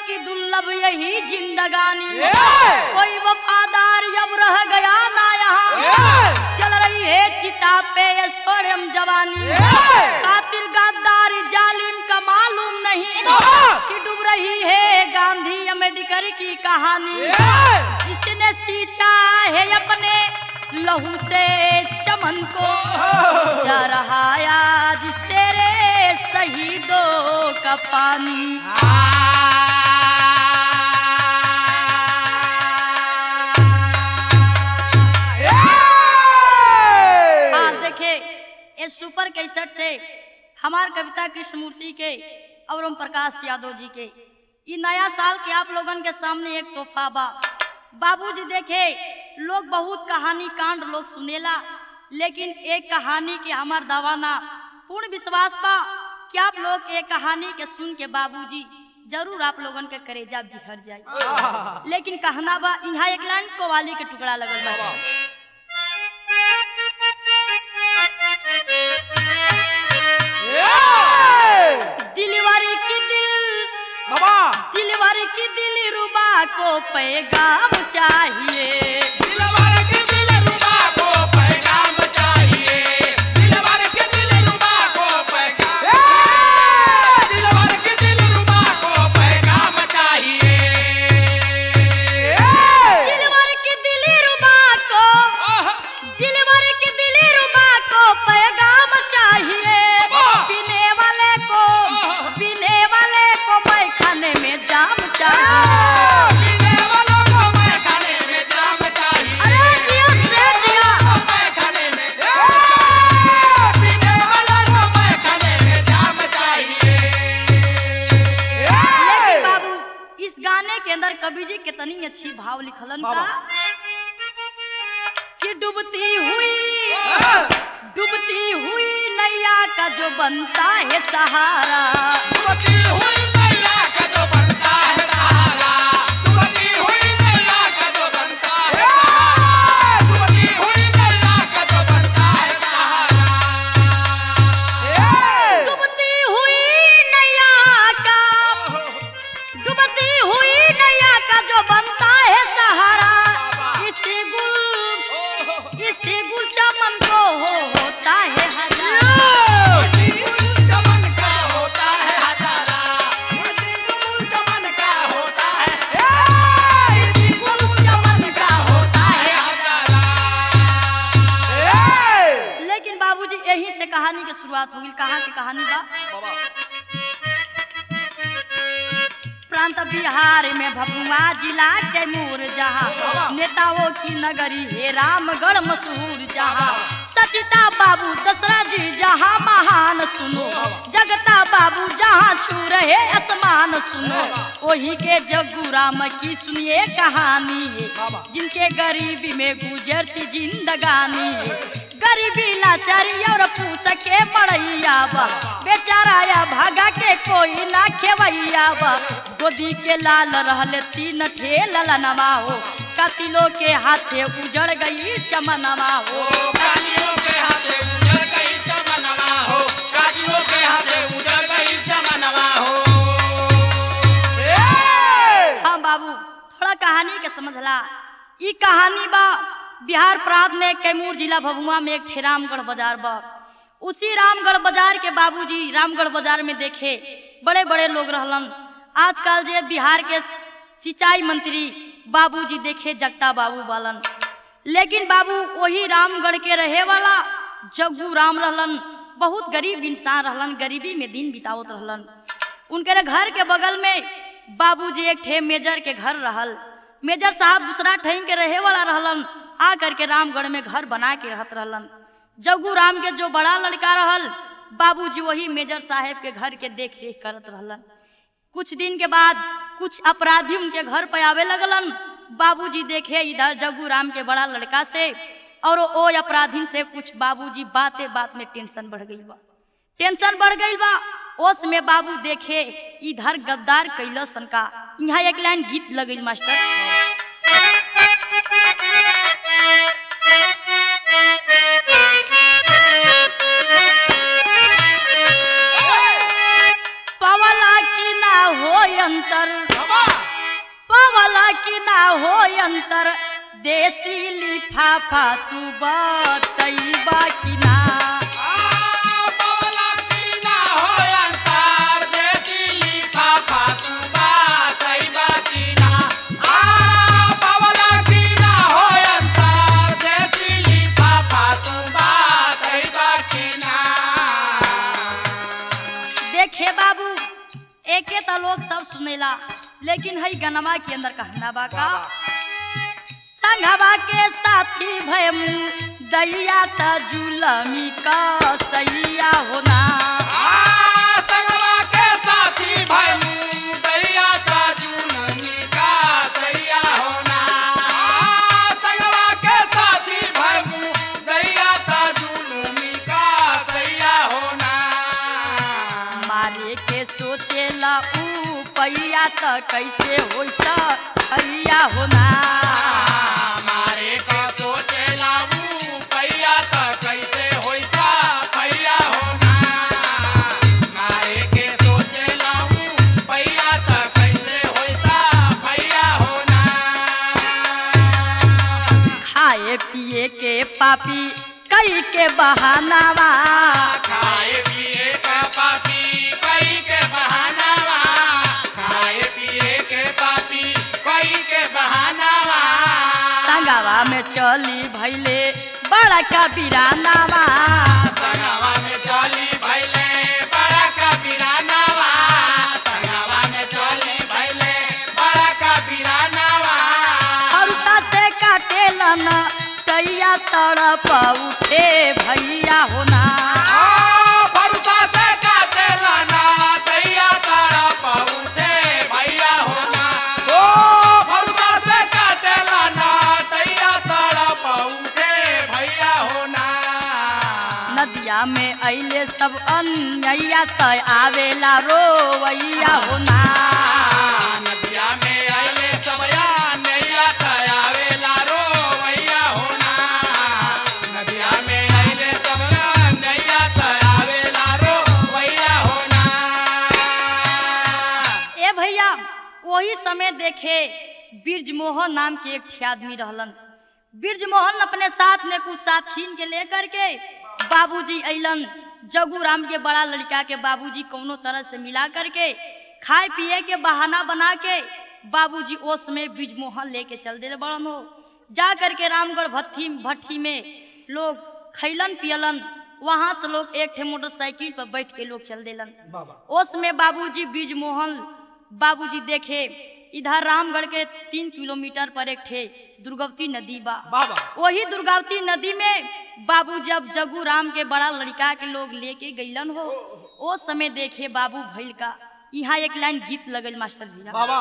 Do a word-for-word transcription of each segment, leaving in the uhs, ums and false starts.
की दुर्लभ यही जिंदगानी, कोई वफादार अब रह गया ना यहाँ, चल रही है चिता पे ये स्वयं जवानी। कातिल गद्दार जालिम का मालूम नहीं कि डूब रही है गांधी अम्बेडकर की कहानी। जिसने सींचा है अपने लहू से चमन को, जा रहा आज शेरे शहीदों का पानी। हाँ देखे इस सुपर कैसेट से हमार कविता कृष्णमूर्ति के और ओम प्रकाश यादव जी के ये नया साल के आप लोगन के सामने एक तोहफा बा। बाबूजी देखे लोग बहुत कहानी कांड लोग सुनेला, लेकिन एक कहानी के हमार दावाना पूर्ण विश्वास बा कि आप लोग एक कहानी के सुन के बाबूजी जरूर आप लोगन के करेजा बिखर जाए। लेकिन कहना बा यहाँ एक लाइन कव्वाली के टुकड़ा लगल बा। दिलवारी की दिल दिलवारी की दिल रुबा को पैगाम चाहिए, दिलवार के दिल रुबा को पैगाम चाहिए, दिलवार के दिल रुबा को पैगाम, दिलवार के दिल रुबा को पैगाम चाहिए, दिलवार की दिल रुबा को दिलवार की दिल रुबा को पैगाम चाहिए। पीने वाले को पीने वाले को मैं खाने में जाम चाहिए। पीने वालों को मैं खाने में जाम चाहिए, अरे जिया से जिया मैं खाने में, पीने वालों को मैं खाने में जाम चाहिए। लेकिन बाबू इस गाने के अंदर कवि जी कितनी अच्छी भाव लिखलन का कि डूबती हुई डूबती हुई नैया का जो बनता है सहारा, डूबती हुई नैया का जो बनता है सहारा, डूबती हुई नैया का जो बनता है सहारा, डूबती हुई नैया का जो बनता है सहारा, डूबती हुई नैया का डूबती हुई नैया का जो बनता है सहारा। इसी गुल इसी गुल चमन को हो होता है हजारा, इसी गुल चमन का होता है हजारा, इसी गुल चमन का होता है, इसी गुल चमन का होता है हजारा। लेकिन बाबूजी यही से कहानी की शुरुआत होगी। कहाँ की कहानी बा? प्रांत बिहार में भभुआ जिला कैमूर, जहाँ नेताओं की नगरी है रामगढ़ मशहूर, जहाँ सचिता बाबू दसरा जी जहाँ महान सुनो, जगता बाबू जहाँ छू रहे आसमान सुनो। वही के जग्गू राम की सुनिए कहानी है, जिनके गरीबी में गुजरती जिंदगानी है। गरीबी लाचारी और पूछ के मड़ैया बा, बेचारा या भागा के कोई ना खेवैया बा। गोदी के लाल रहले तीन ठेल लनवा हो, कातिलों के हाथे उजड़ गई चमनवा हो। काजियों के हाथे उजड़ गई चमनवा हो, काजियों के हाथे उजड़ गई चमनवा हो। हाँ बाबू थोड़ा कहानी के समझला। ई कहानी बा बिहार प्रांत में कैमूर जिला भभुआ में एक ठे रामगढ़ बाजार बा। उसी रामगढ़ बाजार के बाबूजी रामगढ़ बाजार में देखे बड़े बड़े लोग रहलन। आजकल जे बिहार के सिंचाई मंत्री बाबूजी देखे जगता बाबू बालन, लेकिन बाबू वही रामगढ़ के रहे वाला जग्गू राम रहलन। बहुत गरीब इंसान रहलन, गरीबी में दिन बितावत रहलन। उनके घर के बगल में बाबूजी एक ठे मेजर के घर रहल। मेजर साहब दूसरा ठहीं के रहे वाला रहलन, आ करके रामगढ़ में घर बना के रहत रहलन। जग्गू राम के जो बड़ा लड़का रहल बाबूजी वही मेजर साहब के घर के देख रेख करत रहलन। कुछ दिन के बाद कुछ अपराधी उनके घर पे आवे लगलन। बाबूजी देखे इधर जग्गू राम के बड़ा लड़का से और ओ अपराधी से कुछ बाबूजी बातें बात में टेंशन बढ़ गई बा टेंशन बढ़ गई बा ओस में बाबू देखे इधर गद्दार कैलसन का। यहाँ एक लाइन गीत लगल मास्टर। पवला की ना हो अंतर कि ना हो अंतर देसी लिफाफा तू बतैबा कि ना पवला की ना हो अंतर देसी लिफाफा तू बतैबा कि ना पवला की ना हो अंतर देसी लिफाफा तू बतैबा कि ना। देखे बाबू एके तो लोग सब सुनेला लेकिन हई गनवा के अंदर कहना बा का संघवा के साथी भयमु दैया त जुलमी का सैया होना संगवा के साथी भयमु दैया त जुलमी का सैया होना संगवा के साथी भयमु दैया त जुलमी का सैया होना। मारे के सोचेला ऊ पैया त कैसे होइसा सैया होना मारे के सोचेला ऊ पैया त कैसे होइसा पैया होना मारे के सोचेला ऊ पैया त कैसे होइसा पैया होना। खाए पिए के पापी कई के बहानावा खाए पिए का पापी कई के बहानावा खाए पिए के पापी कई के बहानावा संगवा में चली भैले बड़ा का बिरानावा संगवा में चली भैले बड़ा का बिरानावा संगवा में चली भैले बड़ा का बिरानावा हरुसा से काटेलन तैया तड़प उठे भैया होना भरुसा से काटेला ना दैया तड़प उठे भैया होना ओ भरुसा से काटेला ना दैया तड़प उठे भैया होना। नदिया में अइले सब अन्यैया तय आवेला रोवैया होना नदिया में आइले सब नैया तयावेला रोवैया होना नदिया में आइले सब नैया तयावेला रोवैया होना। ए भैया वही समय देखे बिरजमोहन नाम के एक ठे आदमी रहलन। बिरजमोहन अपने साथ में कुछ साथीन के लेकर के बाबूजी अइलन जगू राम के बड़ा लड़का के बाबूजी कौनो तरह से मिला करके खाए पिए के बहाना बना के बाबूजी ओस में बिरजमोहन लेके चल दे बड़न हो जा करके रामगढ़ भट्टी भट्टी में लोग खैलन पियलन वहां से लोग एक ठे मोटरसाइकिल पर बैठ के लोग चल देलन। ओस में बाबूजी बिरजमोहन बाबूजी देखे इधर रामगढ़ के तीन किलोमीटर पर एक ठे दुर्गावती नदी बा वही दुर्गावती नदी में बाबू जब जगू राम के बड़ा लड़का के लोग लेके गईलन हो ओ समय देखे बाबू भैल का यहाँ एक लाइन गीत लगल मास्टर भैया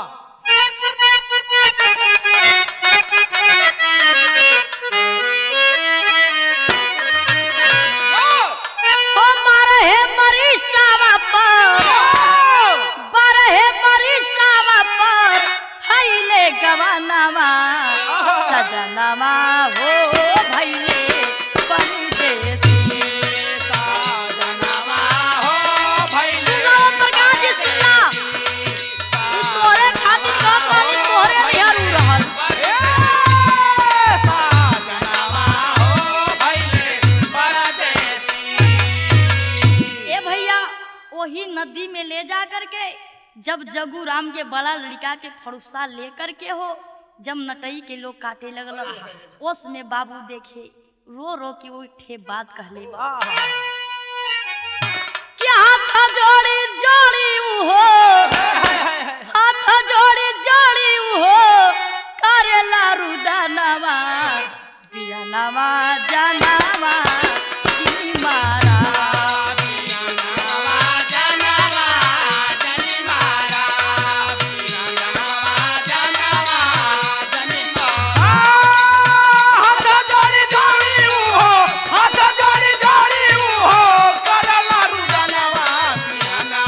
ओ बारहे मरीसावा पर बारहे मरीसावा पर भैले गवानावा सजनावा हो भैले परदेसी सजनावा हो भैले सुनो प्रकाश जी सुनला ई तोरे खातिर कहत रहली तोरे निहरू रहल सजनावा हो भैले परदेसी। ए भैया वही नदी में ले जा करके जब जगू राम के बड़ा लड़का के फरुसा लेकर के हो जब नटई के लोग काटे लगल उस में बाबू देखे रो रो के वो ठे बात कहले बा कि हाथ जोड़ी जोड़ी हो हाथ जोड़ी जोड़ी हो करेला रुदनवा बियानवा जनावा जी मारा करला रुदनवा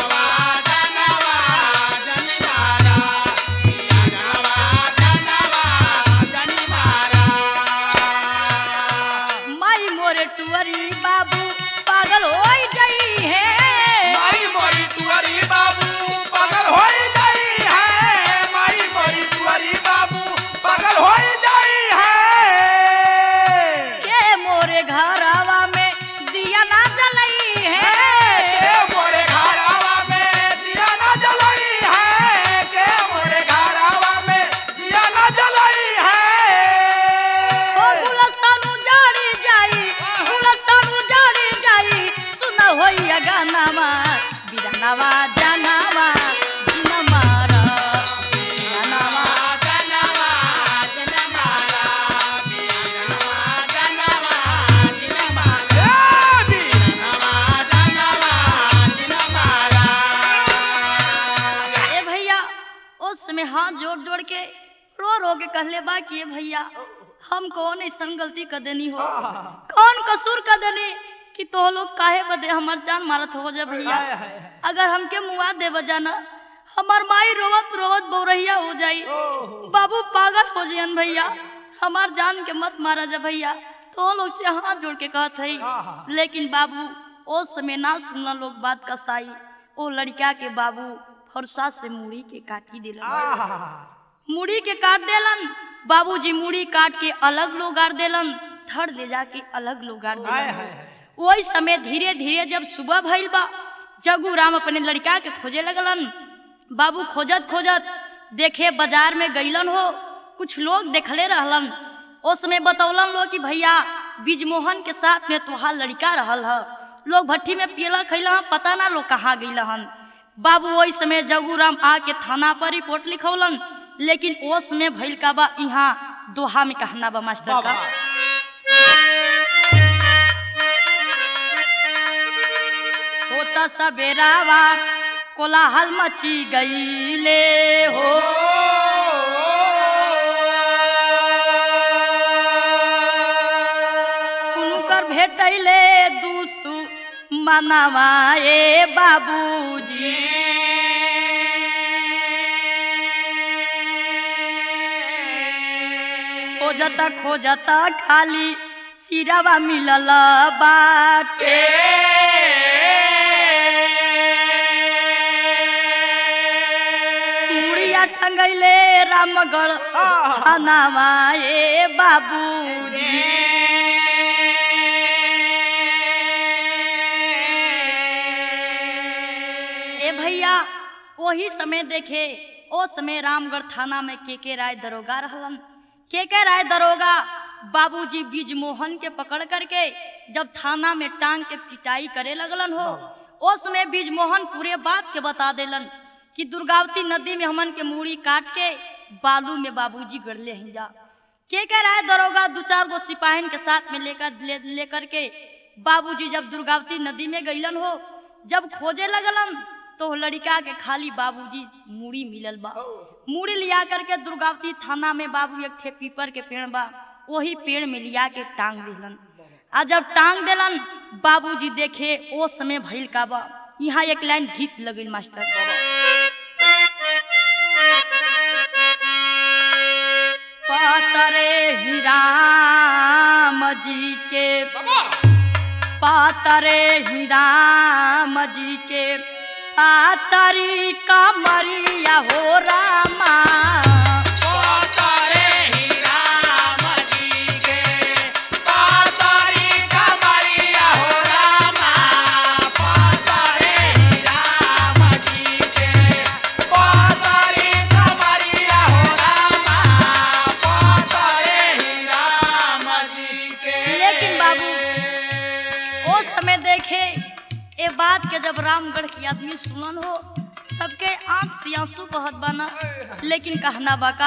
उस समय हाथ जोड़ जोड़ के रो रो के कहले बा कि ये भैया हम कौन ऐसा गलती कर देनी हो, कौन कसूर कर देनी कि तो लोग काहे बदे हमार जान मारत हो जा भैया। अगर हमके मुआ दे बजाना हमार माई रोवत रोवत बौरहिया हो जाई, बाबू पागल हो जाइन भैया, हमार जान के मत मारा जा भैया। तो लोग से हाथ जोड़ के कहत है, लेकिन बाबू उस समय ना सुनना लोग बात का साई। ओ लड़का के बाबू फरसा से मुड़ी के काटी दिलन, मुड़ी के काट देलन। बाबूजी मुड़ी काट के अलग लोग गाड़ देलन, धड़ ले जाके अलग लोग गाड़ देलन। वही समय धीरे धीरे जब सुबह भइल बा, जग्गू राम अपने लड़का के खोजे लगलन। बाबू खोजत खोजत देखे बाजार में गईलन हो, कुछ लोग देखले रहलन। उस समय बतौलन लोग कि भैया बिजमोहन के साथ में तुहार लड़का रहल ह। लोग भट्टी में पियला खैला, पता ना लोग कहाँ गईलन। बाबू वही समय जग्गू राम आके थाना पर रिपोर्ट लिखौलन, लेकिन उस समय भइल का बा यहाँ दोहा में कहना बा मास्टर का। होता सवेरावा कोलाहल मची गईले हो, उनकर भेटैले दूसु मनवाए बाबूजी। खोजता खोजता खाली सिरावा मिलल बाटे, मुड़िया टंगैले रामगढ़ थानावा ए बाबूजी। ए भैया वही समय देखे, ओ समय रामगढ़ थाना में के के राय दरोगा रहलन। के के राय दरोगा बाबूजी बिजमोहन के पकड़ करके जब थाना में टांग के पिटाई करे लगलन हो, उस समय बिजमोहन पूरे बात के बता देलन कि दुर्गावती नदी में हमन के मूड़ी काट के बालू में बाबूजी गड़ले ही जा। के के राय दरोगा दो चार गो सिपाहिन के साथ में लेकर ले, लेकर के बाबूजी जब दुर्गावती नदी में गईलन हो, जब खोजे लगलन तो लड़का के खाली बाबूजी मूड़ी मिलल बा। मूड़ी लिया करके दुर्गावती थाना में बाबू एक थे पीपर के पेड़ बा, वही पेड़ में लिया के टांग दिलन। आ जब टांग दिलन बाबूजी देखे ओ समय भइल का बा। यहाँ एक लाइन गीत लगल मास्टर, पातरे ही राम जी के, पातरे ही राम जी के, पातरी कमरिया हो रामा। पातरे ही राम जी के, पातरी कमरिया हो रामा। पातरे ही राम जी के, पातरी कमरिया हो रामा। पातरे ही राम जी के। लेकिन बाबू वो समय देखे ए बात के जब रामगढ़ की आदमी सुनन हो, सबके आंख से आंसू बहत बना। लेकिन कहना बाका,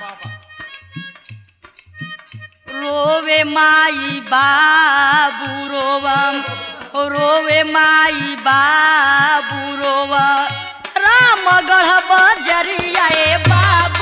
रोवे माई बाबू रोवम, रोवे माई बाबू रोवा, रामगढ़ बजरिया ए बाबू।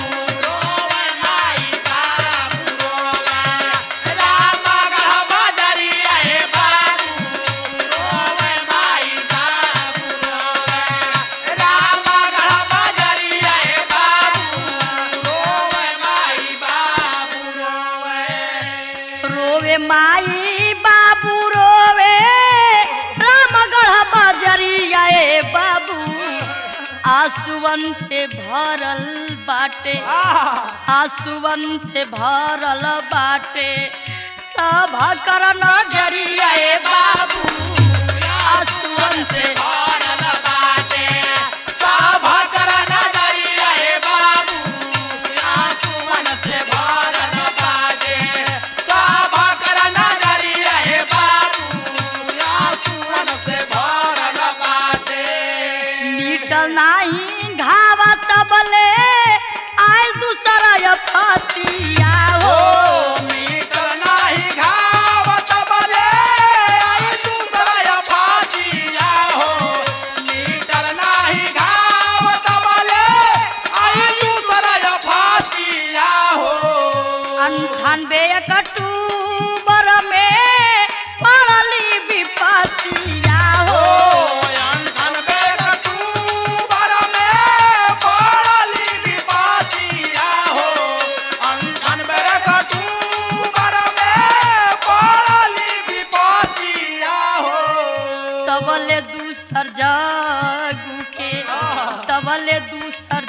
माई बाबू रोवे रामगढ़ बजरिया ए बाबू। आंसुअन से भरल बाटे, आंसुअन से भरल बाटे सब कर नजरिया ए बाबू। आंसुअन से भरल बाटे सब कर नजरिया ए बाबू। आंसुअन से भरल बाटे सब कर नजरिया ए बाबू। आंसुअन से भरल बाटे। मिटल नाही घावा तबले आयल दूसरा फतिया हो। मिटल नाही घाव तबले आयल दूसरा फतिया हो।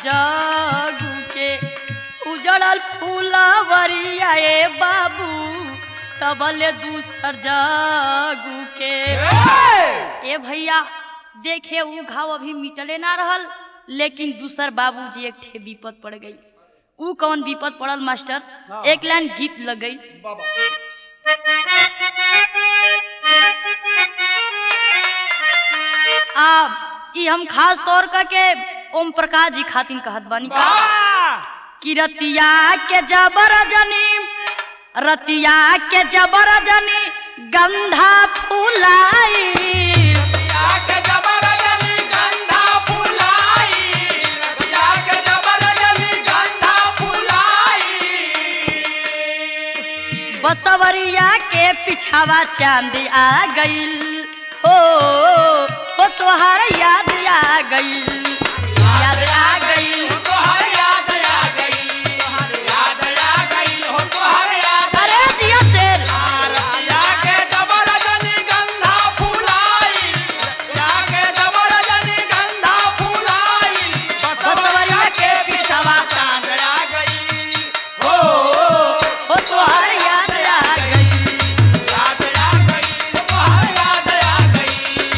जगू के उजड़ल फूलवरिया ए बाबू तबले दूसर जगू के। ए भैया देखे ऊ घाव अभी मिटले ना रहल, लेकिन दूसर बाबूजी एक ठे विपद पड़ गई। ऊ कौन विपद पड़ल मास्टर? एक लाइन गीत लग गई। आ ई हम खास तौर करके ओम प्रकाश जी खातिन कहत बानी का कि रतिया के जबर जनी रतिया के जबर जनी गंधा फुलाई रतिया के जबर जनी गंधा फुलाई रतिया के जबर जनी गंधा फुलाई बसवरिया के पिछावा चांद आ गईल हो हो तोहार याद आ गईल याद आ गईल तोहर याद आ गई तोहर याद आ गई हो तोहर याद अरे जिया शेर रतिया के जबर जनी गंधा फुलाई रतिया के जबर जनी गंधा फुलाई बसवरिया के पिछावा चांद आ गई हो हो तोहार याद आ गईल याद आ गई तोहर याद आ गई।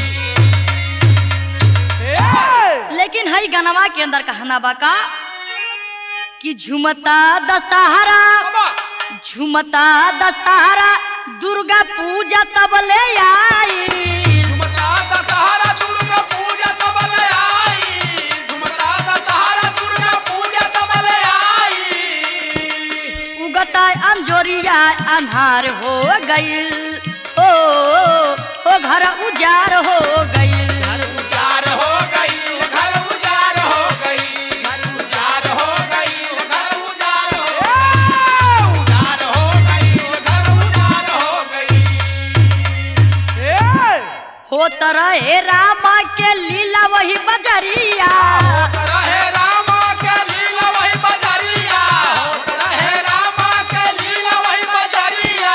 लेकिन हई गनवा के अंदर कहना बा कि झुमता दशहरा झुमता दशहरा दुर्गा पूजा तब ले आई झुमता दशहरा दुर्गा पूजा तब ले आई झुमता दशहरा दुर्गा पूजा तब ले आई उगता अंजोरिया अन्हार हो गईल ओ हो घर उजार हो गईल घर उजार हो गई घर उजार हो गई घर उजार हो गई घर उजार हो उजार हो गई घर उजार हो गई। होत रहे रामा के लीला वही बजरिया होत रहे रामा के लीला वही बजरिया होत रहे रामा के लीला वही बजरिया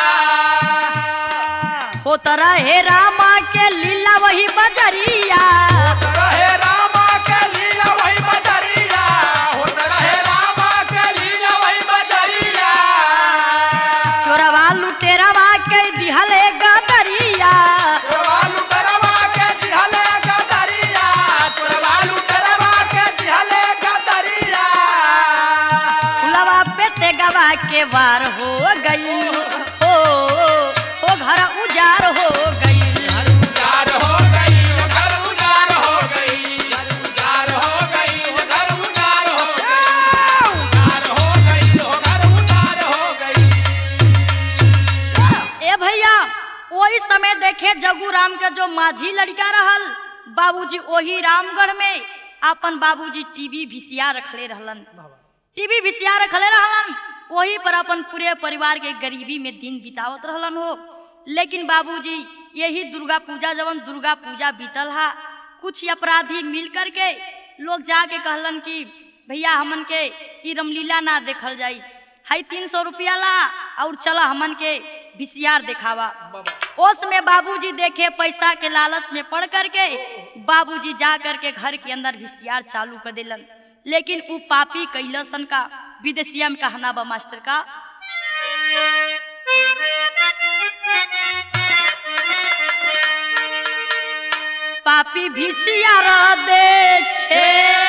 होत रहे रामा के लीला वही बजरिया होत रहे रामा के लीला वही बजरिया होत रहे रामा के लीला वही बजरिया चोरवा लुटेरवा के दिहले गदरिया चोरवालू करवा के दिहले गदरिया चोरवालू करवा के दिहले गदरिया फुलवा पे तेगवा के वार हो गई हो हो घर उजार हो गई घर उजार हो गई घर उजार हो गई घर उजार हो गई घर उजार हो गई उजार हो गई घर उजार हो गई। ए भैया वही समय देखे जगू राम के जो माझी लड़का रहल बाबूजी वही रामगढ़ में अपन बाबूजी टीवी भिसिया रखले रहलन टीवी भिसिया रखले रहलन वही पर अपन पूरे परिवार के गरीबी में दिन बितावत रहलन हो। लेकिन बाबूजी यही दुर्गा पूजा जवन दुर्गा पूजा बीतल हा कुछ अपराधी मिल करके लोग जाके कहलन कि भैया हमन के ई रामलीला ना देखल जाई हाई तीन सौ रुपया ला और चला हमन के भिसियार दिखावा। उस में बाबूजी देखे पैसा के लालच में पड़ करके बाबूजी जा करके घर के अंदर भिसियार चालू कर दिलन। लेकिन उ पापी कैलसन का विदेशिया में कहना बा मास्टर का पापी भिसियार देखे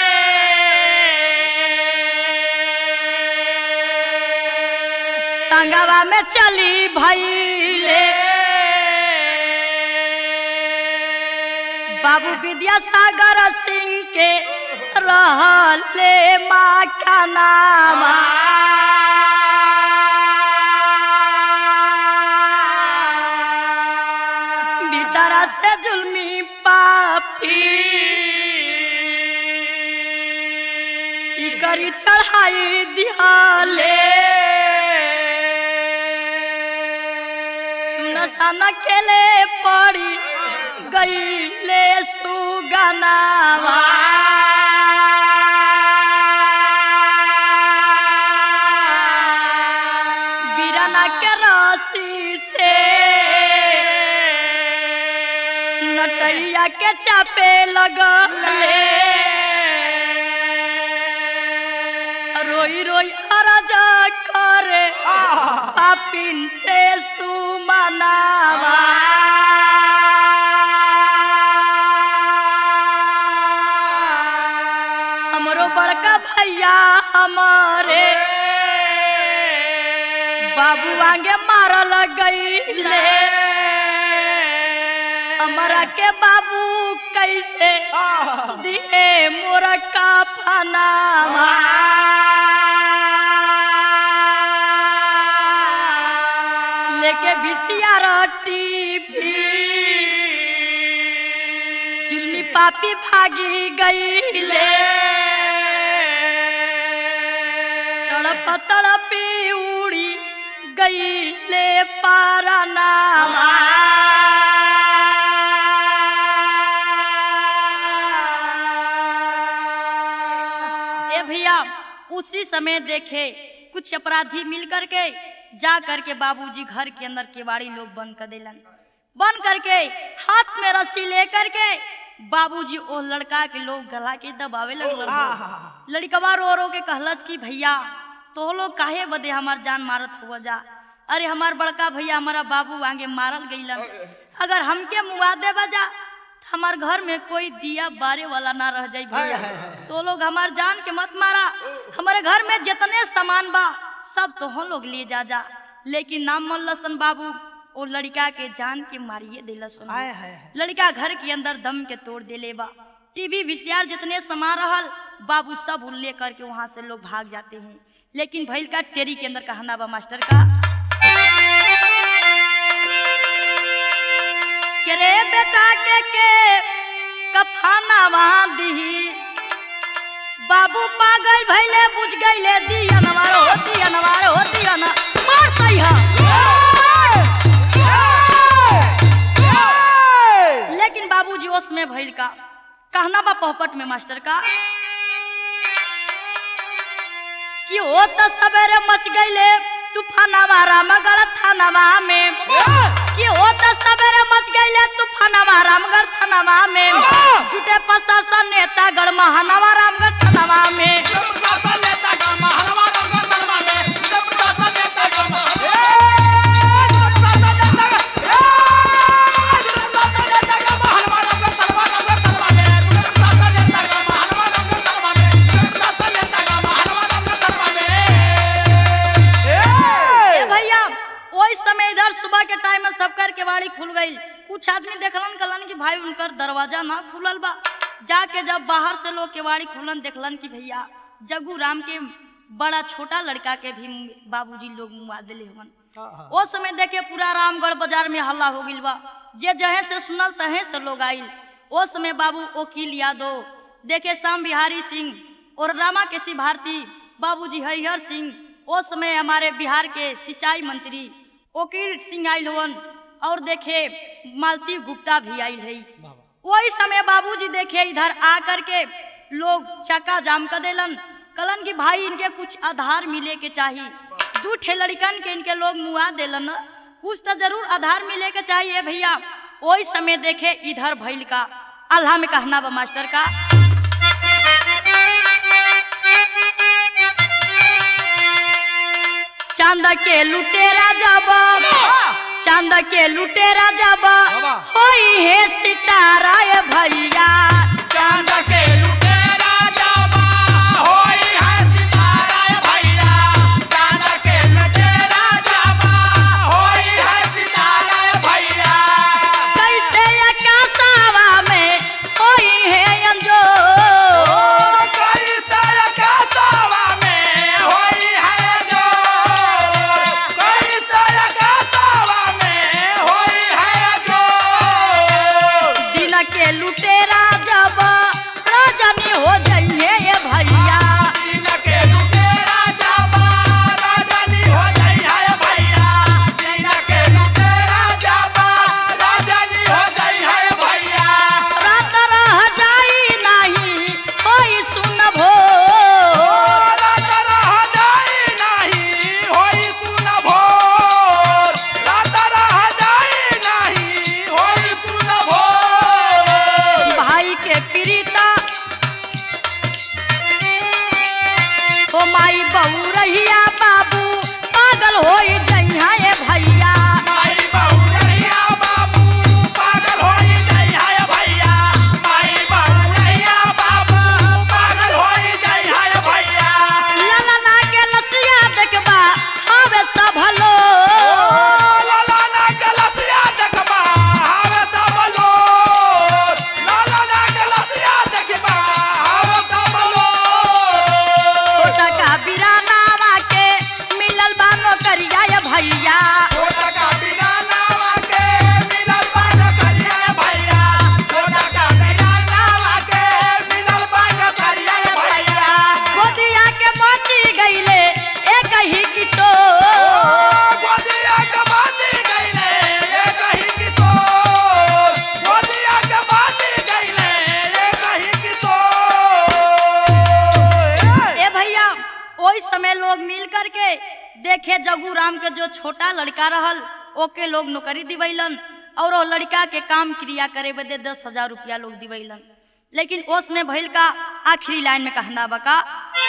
संगवा में चली भैले बाबू विद्यासागर सिंह के रहले माँ का नामा भीतर से जुल्मी पापी सिकरी चढ़ाई दिहाले सुनसान अकेले पड़ी गईले सुगनावा बीराना के रस्सी से नटैया के चापे लगले रोई रोई अरजा करे पापिन से सुमनावा हमरो बड़का भैया हमारे बाबू आगे मारल गईले हमारा के बाबू कैसे दिए मोरा का फनावा लेके भिसिया रोटी भी जुल्मी पापी भागी गईले तड़प तड़पी उड़ी गईले पारानावा ए भैया उसी समय देखे कुछ अपराधी मिल करके जा करके बाबूजी घर के अंदर केवाड़ी लोग बंद कर देलन बंद करके हाथ में रस्सी लेकर के बाबूजी ओ लड़का के लोग गला के दबावे लगल लड़कवा रो रो के कहलस कि भैया तो लोग काहे बदे हमार जान मारत हुआ जा अरे हमार बड़का भैया हमारा बाबू आगे मारल गईलन अगर हमके मुआ दे बजा हमार घर में कोई दिया बारे वाला ना रह जाई भैया तो लोग हमार जान के मत मारा हमारे घर में जितने सामान बा सब तो हम लोग ले जा जा लेकिन नाम मन लसन बाबू वो लड़का के जान के मारिए दिला सुन लड़का घर के अंदर दम के तोड़ देले बा टीवी वीसीआर जितने सामान रहल बाबू सब ले करके वहां से लोग भाग जाते हैं लेकिन भैल का टेरी के अंदर कहना बा मास्टर का रे बेटा के के कफाना बांधी बाबू पागल भैले बुझ गईले दिया नवार होती नवार होती ना मार सही है लेकिन बाबूजी उसमें भैल का कहना बा पोपट में मास्टर का कि हो तो सवेरे मच गईले तूफानवा रामगढ़ थानावा में कि हो तो सवेरे मच गईले तूफानवा रामगढ़ थानावा में जुटे प्रशासन नेतागढ़ महानवा रामगढ़ थानावा में सुबह के टाइम में सबकर केवाड़ी खुल गई कुछ आदमी देखलन कलन कि भाई उनकर दरवाजा ना खुलल बा जाके जब बाहर से लोग केवाड़ी खुलन देखलन कि भैया जग्गू राम के बड़ा छोटा लड़का के भी बाबूजी लोग मुआ दिले हवन वो समय देखे पूरा रामगढ़ बाजार में हल्ला हो गइल बा जे जहे से सुनल तहे से लोग आइल वो समय बाबू वकील यादव देखे श्याम बिहारी सिंह और रामा केसी भारती बाबूजी हरिहर सिंह वो समय हमारे बिहार के सिंचाई मंत्री वकील सिंह आयल हवन और देखे मालती गुप्ता भी आयल है वही समय बाबूजी देखे इधर आ करके लोग चक्का जाम कर देलन कलन की भाई इनके कुछ आधार मिले के चाहिए दू ठे लड़कन के इनके लोग मुआ देलन कुछ तो जरूर आधार मिले के चाहिए भैया वही समय देखे इधर भैल का अल्लाह में कहना बा मास्टर का चांद के लुटेरा जाबा चांद के लुटेरा जाबा होई है सितारा ये भैया चांद के लुटेरा जाबा होई है सितारा ये भैया चांद के लुटेरा जाबा होई है सितारा ये भैया कैसे आकाशवा में होई है अंजो कैसे आकाशवा में होई है अंजो कैसे आकाशवा में होई है अंजो दिन के लुटेरा जाबा रजनी ओ माई बहू रहिया बाबू पागल होई जइहा ए भैया माई बहू रहिया बाबू पागल होई जइहा ए भैया माई बहू रहिया बाबू पागल होई जइहा ए भैया ललना के लसिया देखबा हवे सब लो ललना के लसिया देखबा हवे सब लो ललना के लसिया देखबा हवे सब लो छोटा का बिरानावा के मिलल बा नौकरिया ए भैया छोटा का बिरानावा के मिलल बा नौकरिया ए भैया छोटा का बिरानावा के मिलल बा नौकरिया ए भैया गोदिया के मोती गईले ए कही किशोर गोदिया के बाती गईले ये कहीं की तो गोदिया के बाती गईले ये कहीं की तो ए भैया ओई समय लोग मिल करके देखे जगू राम के जो छोटा लड़का रहल ओके लोग नौकरी दिवैलन और वो लड़का के काम क्रिया करे बदे दस हजार रुपया लोग दिवैलन लेकिन ओस में भइल का आखिरी लाइन में कहना बका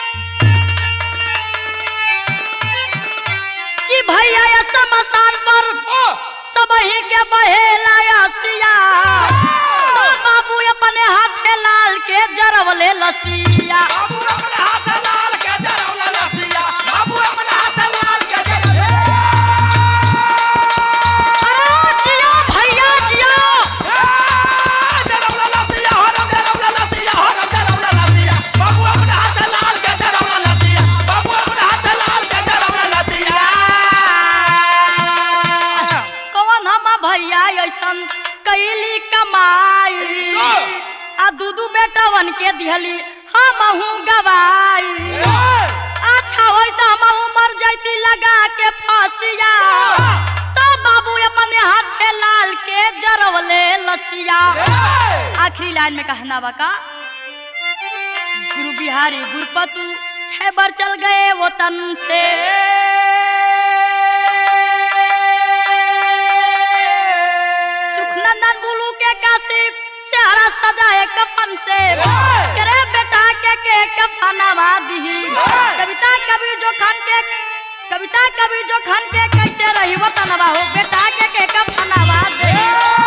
कि भैया या शमशान पर सबही के बहेला सिया तो बाबू अपने हाथे लाल के जरवले लसिया बाबू अपने हाथ लाल के जरौला लसिया बाबू अपने हाथ लाल के जरौला अरे जियो भैया जियो जरौला लसिया हो जरौला लसिया हो जरौला लसिया बाबू अपने हाथ लाल के जरौला लसिया बाबू अपने हाथ लाल के जरौला लसिया कौन हम भैया ऐसन कैली कमाई आ दूदू बेटवन के दिहली हमहू गवाई अच्छा होई तो हमहू मर जैती लगा के फांसिया तो बाबू अपने हाथे लाल के जरवले लसिया आखिरी लाइन में कहना बका गुरु बिहारी गुरपतु छह बार चल गए वो तन से सुखनंदन बुलू के काशी सेहरा सजाए कफन से करे बेटा के के कफनवा दी कविता कवि जो खान के कविता कवि जो खान के कैसे रही वो तनवा हो बेटा के के कफनवा दे